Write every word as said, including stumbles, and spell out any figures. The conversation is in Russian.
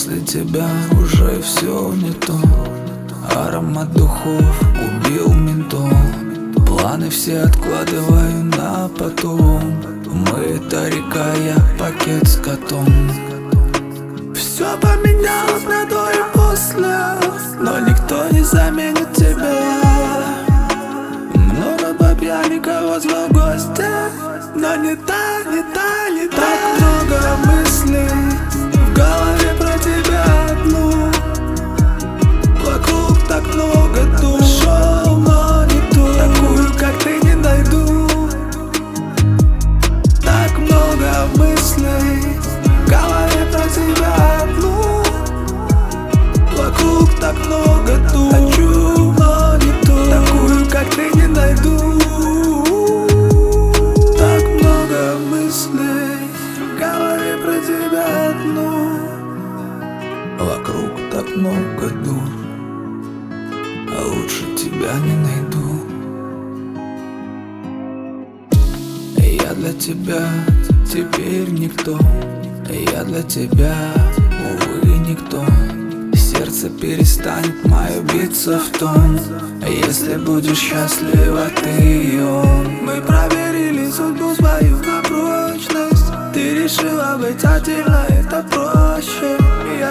После тебя уже все не то. Аромат духов убил ментол. Планы все откладываю на потом. Мы это река, я пакет с котом. Все поменялось на до и после, но никто не заменит тебя. Много баб, я никого звал в гости, но не та, не та, не та. Так много мыслей в голове про тебя одну. Вокруг так много душ. Шел, но не ту, такую, как ты, не найду. Так много мыслей в голове про тебя одну. Вокруг так много душ. Хочу, но не ту, такую, как ты, не найду. Так много мыслей в голове про тебя одну. Вокруг так много душ, а лучше тебя не найду. Я для тебя теперь никто. Я для тебя, увы, никто. Сердце перестанет мое биться в тон, если будешь счастлива ты и он. Мы проверили судьбу свою на прочность. Ты решила быть отдельно, это проще.